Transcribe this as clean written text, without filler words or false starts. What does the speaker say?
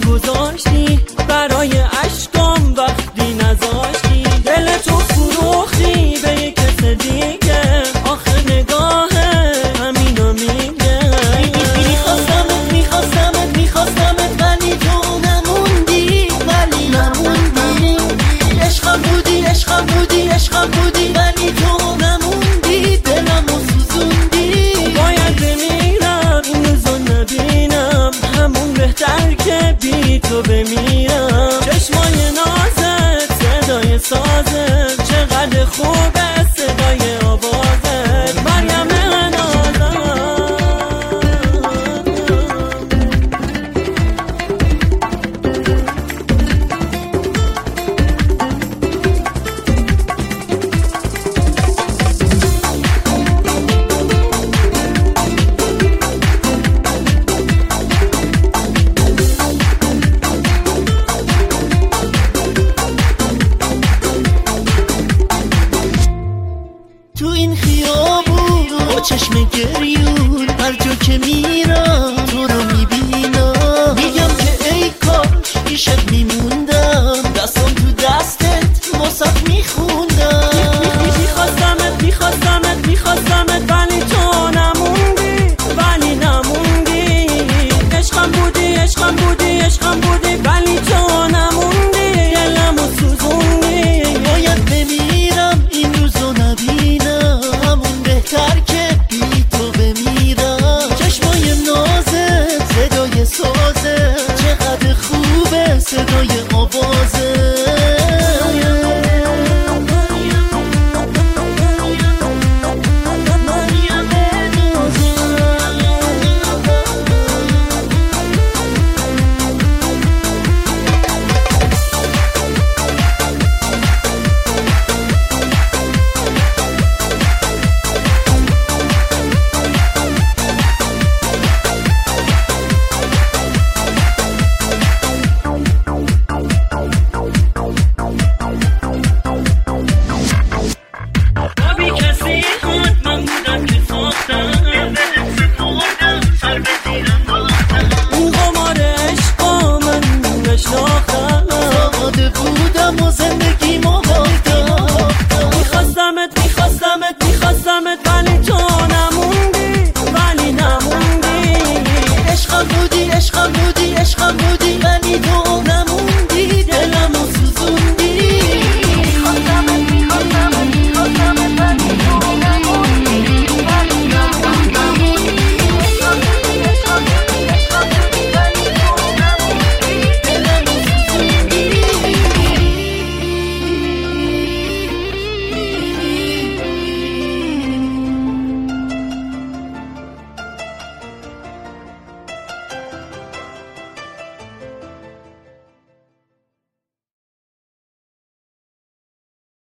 گذاشتی برای اشکام وقتی نذاشتی دل تو فروختی به یک کس دیگه آخه نگاه همینو میگه میخواستمت ولی تو نموندی عشقم بودی ولی تو نموندی دلمو سوزوندی باید بمیرم این روزو نبینم همون بهتر که بی تو بمیرم چشمای نازت صدای سازت چقدر خوبه صدای آوازت مریم تو این خیابون با چشم گریون هر جا که میرم